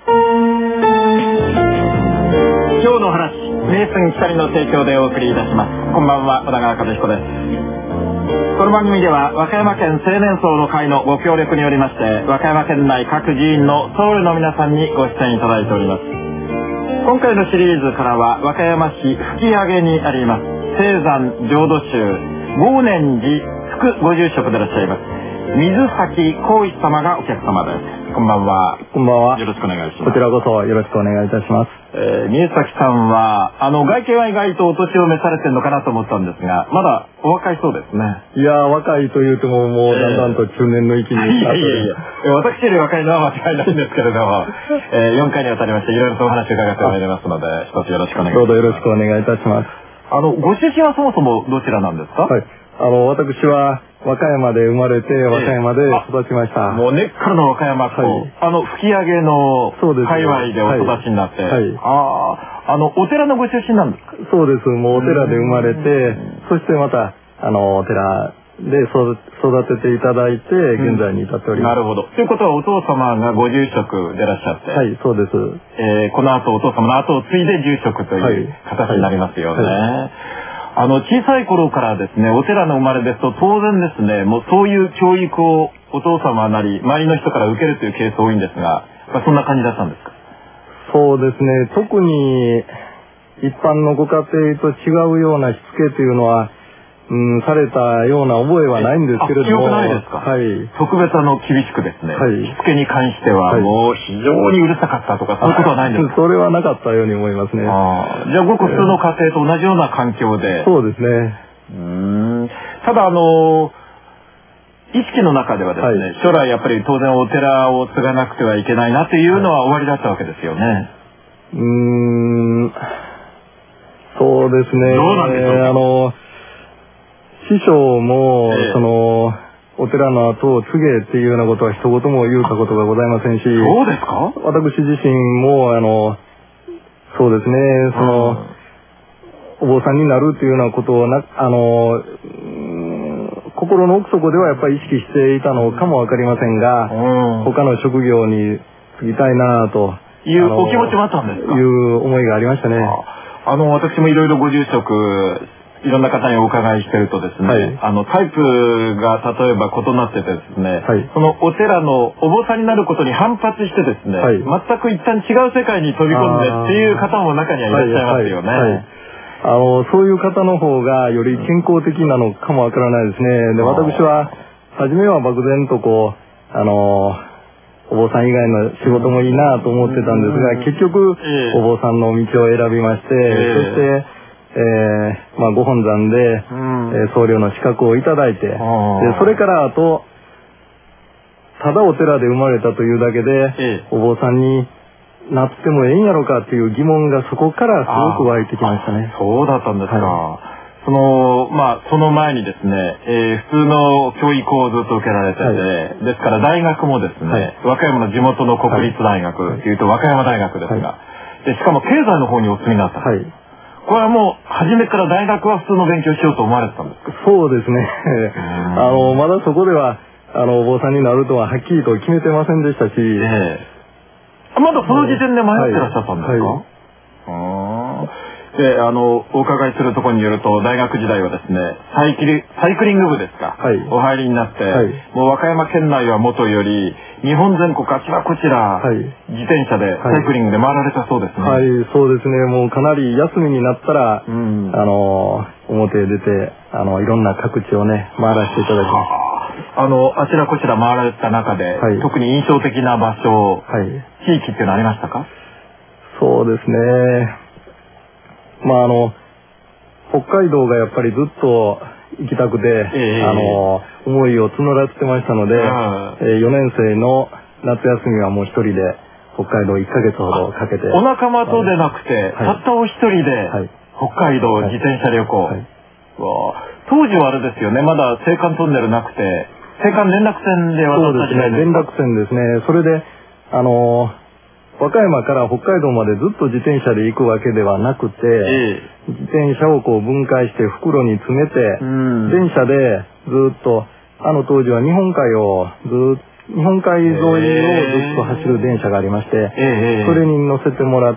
今日の話、名杉光の提供でお送りいたします。こんばんは、小田川和彦です。この番組では和歌山県青年層の会のご協力によりまして、和歌山県内各寺院の僧侶の皆さんにご出演いただいております。今回のシリーズからは和歌山市吹上にあります青山浄土宗豪念寺副ご住職でいらっしゃいます水崎光一様がお客様です。こんばんは。 こんばんは。 よろしくお願いします。 こちらこそよろしくお願いいたします。 水崎さんは外見は意外とお年を召されてるのかなと思ったんですが、まだお若いそうですね。 いや若いと言うてももうだんだんと中年の域にいや私より若いのは間違いないんですけれども、4回にわたりましていろいろとお話を伺ってまいりますので、一つよろしくお願いします。 どうぞよろしくお願いいたします。 ご出身はそもそもどちらなんですか？ はい、私は和歌山で生まれて和歌山で育ちました。 もう根っからの和歌山っ子、吹上の界隈でお育ちになって、お寺のご出身なんですか？ そうです。もうお寺で生まれて、そしてまたお寺で育てていただいて現在に至っております。 なるほど。ということはお父様がご住職でいらっしゃって、 はい、そうです。 この後お父様の後を継いで住職という形になりますよね。小さい頃からですね、お寺の生まれですと当然ですね、もうそういう教育をお父様なり周りの人から受けるというケース多いんですが、そんな感じだったんですか？ そうですね。特に一般のご家庭と違うようなしつけというのは、されたような覚えはないんですけれども。 記憶ないですか？ はい。 特別厳しくですね、しつけに関してはもう非常にうるさかったとか、そういうことはないんですか？ それはなかったように思いますね。 じゃあごく普通の家庭と同じような環境で。 そうですね。 ただ意識の中ではですね、将来やっぱり当然お寺を継がなくてはいけないなというのは終わりだったわけですよね。 そうですね。 どうなんでしょうか？ 師匠も、お寺の後を継げっていうようなことは一言も言うたことがございませんし。 そうですか？ 私自身も、そうですね、お坊さんになるっていうようなことを心の奥底ではやっぱり意識していたのかもわかりませんが、他の職業に就きたいなというお気持ちもあったんですか？ いう思いがありましたね。 私もいろいろご住職いろんな方にお伺いしてるとですね、タイプが例えば異なっててですね、そのお寺のお坊さんになることに反発してですね、全く一旦違う世界に飛び込んでっていう方も中にはいらっしゃいますよね。 そういう方の方がより健康的なのかもわからないですね。で、私は初めは漠然とお坊さん以外の仕事もいいなと思ってたんですが、結局お坊さんの道を選びまして、そしてご本山で、僧侶の資格をいただいて、でそれからあとただお寺で生まれたというだけで、お坊さんになってもええんやろかっていう疑問がそこからすごく湧いてきましたね。 そうだったんですか。その前にですね、普通の教育をずっと受けられてて、ですから大学もですね、和歌山の地元の国立大学というと和歌山大学ですが、でしかも経済の方にお進みになった。これはもう初めから大学は普通の勉強しようと思われてたんですか？ そうですね。まだそこではお坊さんになるとははっきりと決めてませんでしたし、 まだその時点で迷ってらっしゃったんですか？で、お伺いするところによると、大学時代はですね、サイクリング部ですか、お入りになって、もう和歌山県内はもとより、日本全国あちらこちら、自転車でサイクリングで回られたそうですね。 はい、そうですね。もうかなり休みになったら、表へ出て、いろんな各地をね、回らせていただきました。 あちらこちら回られた中で、特に印象的な場所、地域っていうのありましたか？ そうですね。北海道がやっぱりずっと行きたくて、思いを募らせてましたので、4年生の夏休みはもう一人で北海道1ヶ月ほどかけて。 お仲間とでなくて、たったお一人で北海道自転車旅行。当時はあれですよね、まだ青函トンネルなくて、青函連絡船で渡った時代ですか？ 連絡船ですね。それで、和歌山から北海道までずっと自転車で行くわけではなくて、自転車を分解して袋に詰めて、電車でずっと当時は日本海をずっ日本海沿いをずっと走る電車がありまして、それに乗せてもらって、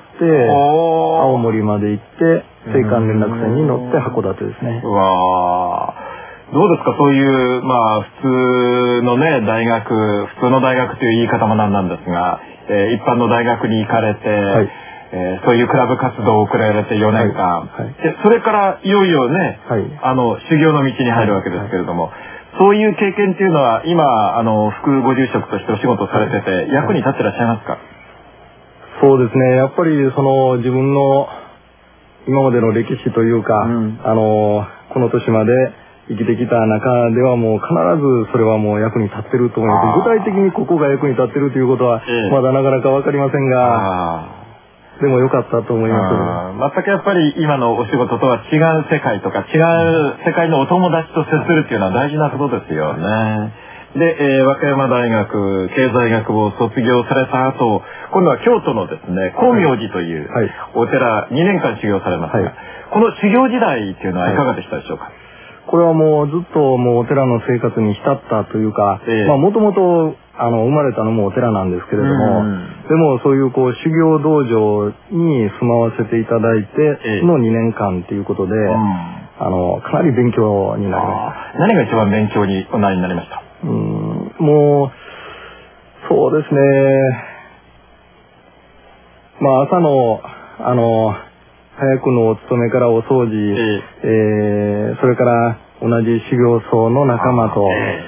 青森まで行って、青函連絡船に乗って函館ですね。 うわー、どうですか、そういう、普通のね、普通の大学という言い方もなんですが、一般の大学に行かれて、そういうクラブ活動を送られて4年間、でそれからいよいよね、修行の道に入るわけですけれども、そういう経験っていうのは今副ご住職としてお仕事されてて役に立ってらっしゃいますか？ そうですね、やっぱり自分の今までの歴史というか、この年まで生きてきた中ではもう必ずそれはもう役に立ってると思います。具体的にここが役に立ってるということはまだなかなか分かりませんが、でも良かったと思います。 全くやっぱり今のお仕事とは違う世界とか違う世界のお友達と接するっていうのは大事なことですよね。で、和歌山大学経済学部を卒業された後、今度は京都のですね、光明寺というお寺2年間修行されましたが、この修行時代っていうのはいかがでしたでしょうか？ これはもうずっともうお寺の生活に浸ったというか、もともと生まれたのもお寺なんですけれども、でもそういう修行道場に住まわせていただいての2年間ということで、かなり勉強になりました。 何が一番勉強におなりになりました？ もうそうですね、朝の早くのお勤めからお掃除、それから同じ修行僧の仲間と、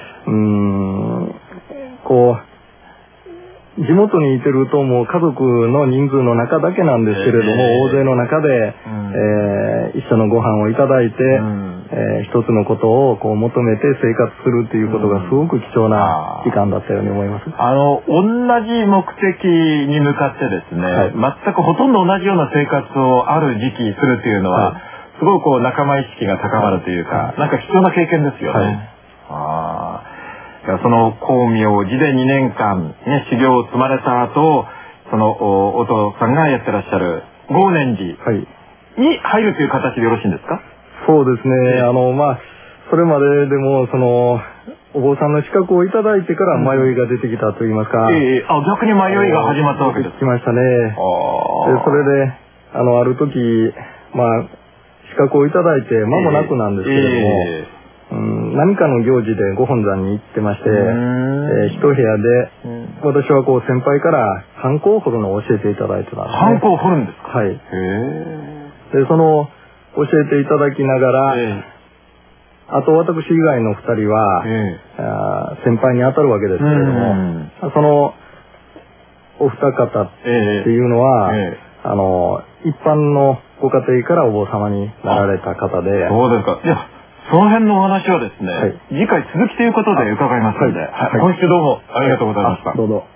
地元にいてるともう家族の人数の中だけなんですけれども、大勢の中で、一緒のご飯をいただいて、一つのことを求めて生活するっていうことがすごく貴重な時間だったように思います。 同じ目的に向かってですね、全くほとんど同じような生活をある時期するっていうのは、すごく仲間意識が高まるというか、なんか貴重な経験ですよね。その光明寺で2年間、修行を積まれた後、そのお父さんがやってらっしゃる豪念寺に入るという形でよろしいんですか？ そうですね、それまででもお坊さんの資格をいただいてから迷いが出てきたといいますか、 逆に迷いが始まったわけです。 来ましたね。でそれである時、資格をいただいて間もなくなんですけれども、何かの行事でご本山に行ってまして、一部屋で私は先輩からハンコを彫るのを教えていただいてたんですね。 ハンコを彫るんですか？ はい。でその教えていただきながら、あと私以外の2人は、先輩に当たるわけですけれども、そのお二方っていうのは、一般のご家庭からお坊様になられた方で。 そうですか。いや、その辺のお話はですね、次回続きということで伺いますので、今週どうもありがとうございました。 どうぞ。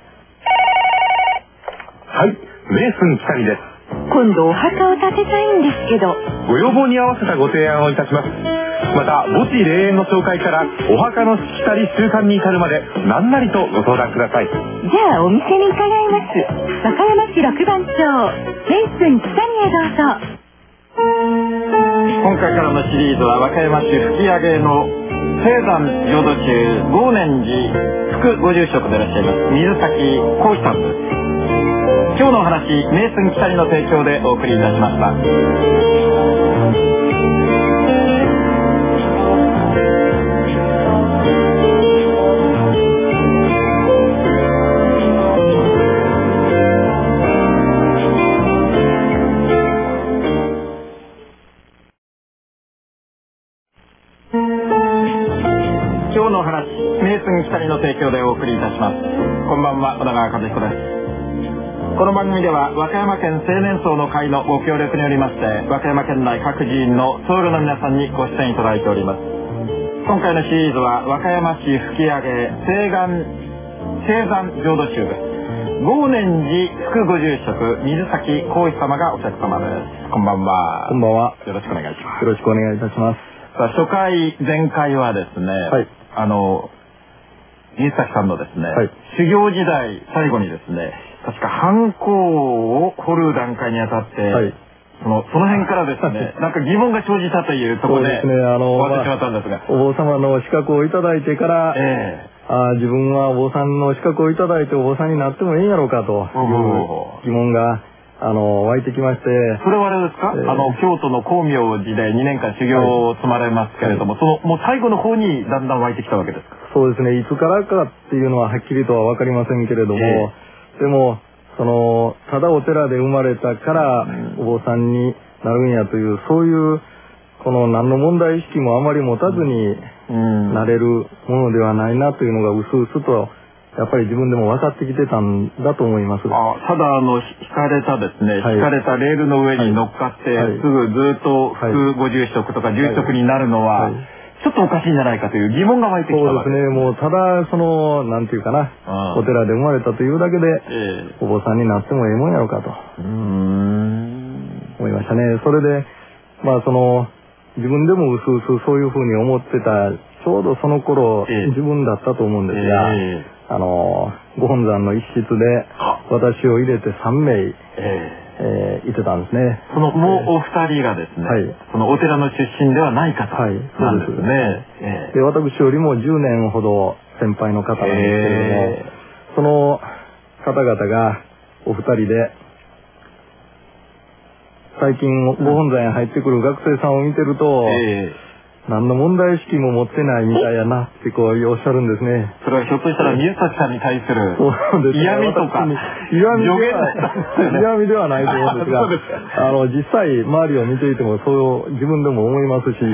はい、メイスン北見です。 今度お墓を建てたいんですけど、 ご要望に合わせたご提案をいたします。また墓地霊園の紹介からお墓のしきたり習慣に至るまで何なりとご相談ください。 じゃあお店に伺います。和歌山市6番町メイスン北見へどうぞ。 今回からのシリーズは和歌山市吹上の青山浄土宗豪念寺副ご住職でいらっしゃいます水崎浩さんです。今日のお話、メイスン北見の提供でお送りいたしました。今日のお話、メイスン北見の提供でお送りいたします。こんばんは、小田川和彦です。この番組では和歌山県青年層の会のご協力によりまして、和歌山県内各寺院の僧侶の皆さんにご出演いただいております。今回のシリーズは和歌山市吹上青山浄土宗です。豪念寺副ご住職水崎浩一様がお客様です。こんばんは。 こんばんは。 よろしくお願いします。 よろしくお願いいたします。 さあ、前回はですね、水崎さんのですね、修行時代最後にですね、確かハンコを彫る段階にあたって、その辺からですね、なんか疑問が生じたというところで終わってしまったんですが、 お坊様の資格をいただいてから、 自分はお坊さんの資格をいただいてお坊さんになってもいいんやろうかという疑問が湧いてきまして。 それはあれですか、京都の光明寺で2年間修行を積まれますけれども、もう最後の方にだんだん湧いてきたわけですか？ そうですね。いつからかっていうのははっきりとはわかりませんけれども、でも、ただお寺で生まれたからお坊さんになるんやという、そういう、何の問題意識もあまり持たずになれるものではないなというのがうすうすと、やっぱり自分でも分かってきてたんだと思います。 ただ引かれたですね、引かれたレールの上に乗っかって、すぐずっと副50色とか10色になるのは、ちょっとおかしいんじゃないかという疑問が湧いてきたわけです。 そうですね。もうただなんていうかな、お寺で生まれたというだけで、お坊さんになってもええもんやろうかと思いましたね。それで自分でもうすうすそういうふうに思ってた、ちょうどその頃、自分だったと思うんですが、ご本山の一室で私を入れて3名いてたんですね。 もうお二人がですね、そのお寺の出身ではない方なんですね。 で、私よりも10年ほど先輩の方なんですけれども、その方々がお二人で、最近ご本山へ入ってくる学生さんを見てると、何の問題意識も持ってないみたいやなっておっしゃるんですね。 それはひょっとしたら宮崎さんに対する嫌味とか嫌味ではないと思うんですが、実際周りを見ていてもそう自分でも思いますし、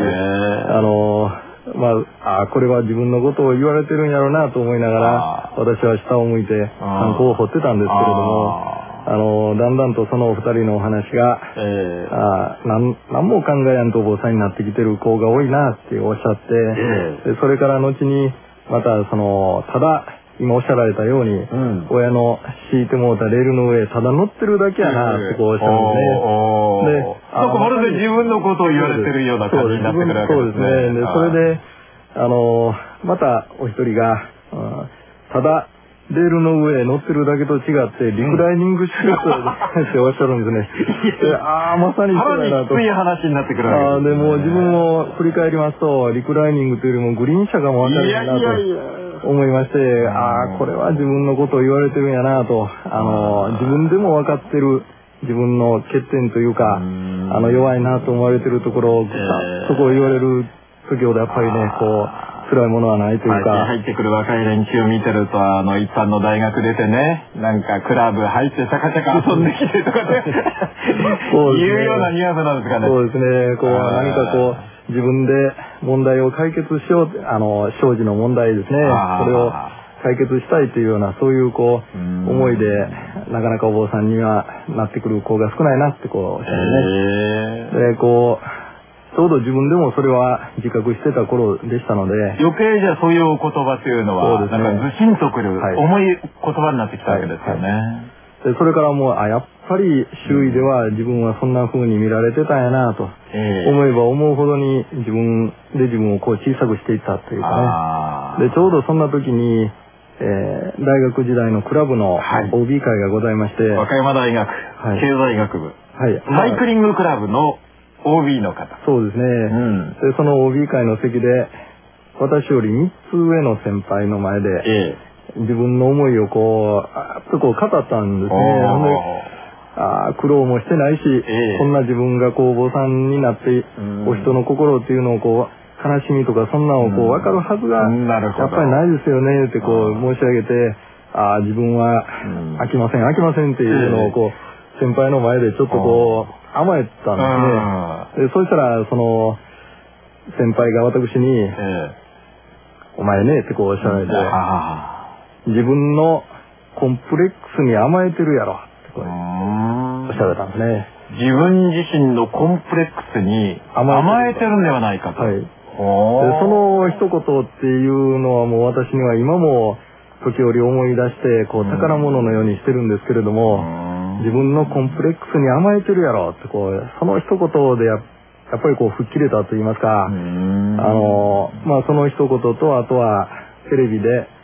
これは自分のことを言われてるんやろうなと思いながら、私は下を向いて参考を掘ってたんですけれども、だんだんとそのお二人のお話が、何も考えやんとお坊さんになってきてる子が多いなっておっしゃって、それから後にまたただ今おっしゃられたように、親の敷いてもうたレールの上ただ乗ってるだけやなっておっしゃるんですね。 で、まるで自分のことを言われてるような感じになってくるわけですね。 そうですね。それでまたお一人が、ただレールの上へ乗ってるだけと違ってリクライニングシートっておっしゃるんですね。まさにそうだなと。 きつい話になってくるわけです。 でも自分を振り返りますと、リクライニングというよりもグリーン車がも分かるなと思いまして、これは自分のことを言われてるんやなと、自分でも分かってる自分の欠点というか、弱いなと思われてるところをそこを言われる時ほどやっぱりね、辛いものはないというか。 入ってくる若い連中見てると、一般の大学出てね、なんかクラブ入ってチャカチャカ遊んできてとかね、いうようなニュアンスなんですかね。 そうですね。何か自分で問題を解決しよう、生児の問題ですね。それを解決したいというような、そういう思いで、なかなかお坊さんにはなってくる子が少ないなっておっしゃるね。で、ちょうど自分でもそれは自覚してた頃でしたので、 余計じゃそういうお言葉というのは、なんかずしんとくる重い言葉になってきたわけですよね。 でそれからもうやっぱり周囲では自分はそんな風に見られてたんやなと思えば思うほどに自分を小さくしていったというかね。でちょうどそんな時に、大学時代のクラブの OB 会がございまして、 和歌山大学、経済学部、サイクリングクラブのOB の方。 そうですね。でその OB 会の席で私より3つ上の先輩の前で、自分の思いを語ったんですね。苦労もしてないし、こんな自分がお坊さんになってお人の心っていうのを悲しみとかそんなのを分かるはずがやっぱりないですよねって申し上げて、自分は飽きませんっていうのを先輩の前でちょっと甘えたんですね。そしたらその先輩が私に、お前ねっておっしゃられて、自分のコンプレックスに甘えてるやろっておっしゃられたんですね。 自分自身のコンプレックスに甘えてるんではないかと。でその一言っていうのはもう私には今も時折思い出して宝物のようにしてるんですけれども、自分のコンプレックスに甘えてるやろってその一言でやっぱり吹っ切れたと言いますか、その一言とあとはテレビで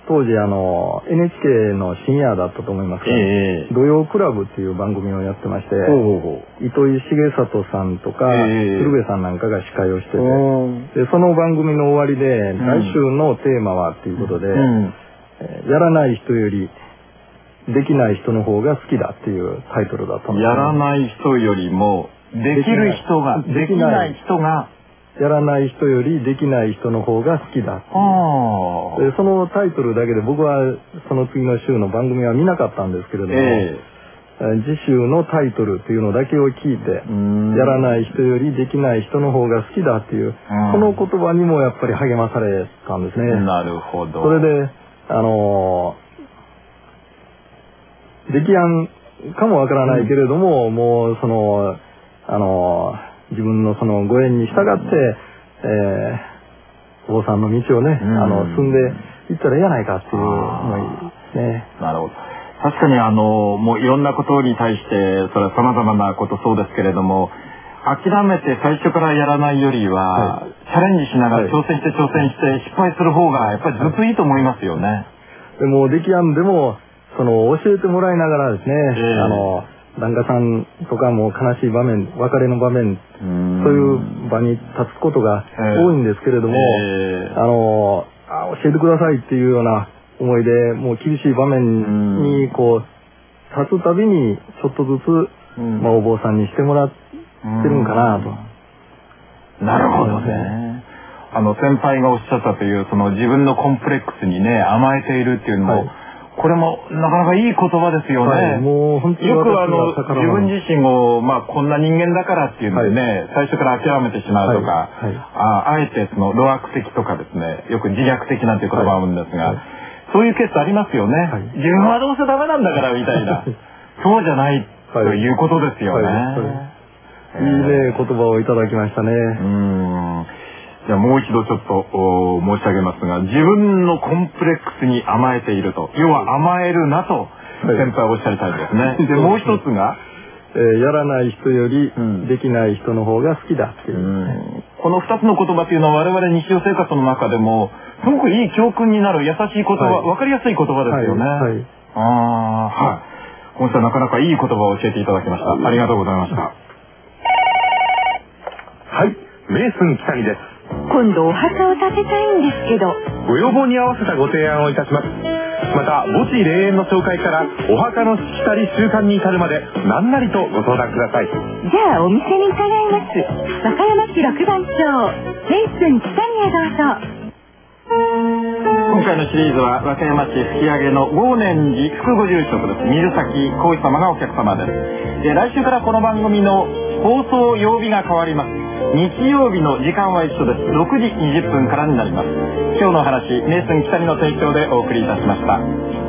当時NHK の深夜だったと思いますが、土曜クラブっていう番組をやってまして、糸井重里さんとか、鶴瓶さんなんかが司会をしてて、でその番組の終わりで、来週のテーマはっていうことで、やらない人よりできない人の方が好きだっていうタイトルだったんです。 やらない人よりもできる人が、できない人が、 やらない人よりできない人の方が好きだっていう。でそのタイトルだけで僕はその次の週の番組は見なかったんですけれども、次週のタイトルっていうのだけを聞いて、やらない人よりできない人の方が好きだっていう、この言葉にもやっぱり励まされたんですね。 なるほど。 それでできやんかもわからないけれども、もう自分のそのご縁に従って、お坊さんの道をね、進んでいったらいいやないかっていう思いですね。 なるほど。確かにもういろんなことに対して、それは様々なことそうですけれども、諦めて最初からやらないよりは、チャレンジしながら挑戦して失敗する方がやっぱりずっといいと思いますよね。 でもできやんでも、教えてもらいながらですね、檀家さんとかも悲しい場面、別れの場面、そういう場に立つことが多いんですけれども、教えてくださいっていうような思いで、もう厳しい場面に立つたびにちょっとずつ、お坊さんにしてもらってるんかなと。 なるほどね。先輩がおっしゃったという、その自分のコンプレックスにね、甘えているっていうのも、これもなかなかいい言葉ですよね。 もう本当によく自分自身を、こんな人間だからっていうのでね、最初から諦めてしまうとか、あえて路悪的とかですね、よく自虐的なんていう言葉があるんですが、そういうケースありますよね。自分はどうせダメなんだからみたいな。そうじゃないということですよね。 いいね、言葉をいただきましたね。 じゃあもう一度ちょっと申し上げますが、自分のコンプレックスに甘えていると。要は甘えるなと先輩はおっしゃりたいんですね。で、もう一つが、 やらない人よりできない人の方が好きだっていう。 この二つの言葉というのは我々日常生活の中でもすごくいい教訓になる優しい言葉、わかりやすい言葉ですよね。今週はなかなかいい言葉を教えていただきました。ありがとうございました。 はい、メイスン北木です。 今度お墓を建てたいんですけど、 ご要望に合わせたご提案をいたします。また墓地霊園の紹介からお墓のしきたり習慣に至るまで何なりとご相談ください。 じゃあお店に伺います。和歌山市六番町レイスン北にへどうぞ。 今回のシリーズは和歌山市吹上の豪念寺副ご住職です水崎浩一様がお客様です。来週からこの番組の放送曜日が変わります。日曜日の時間は一緒です。6時20分からになります。今日の話、メイスン北にの提供でお送りいたしました。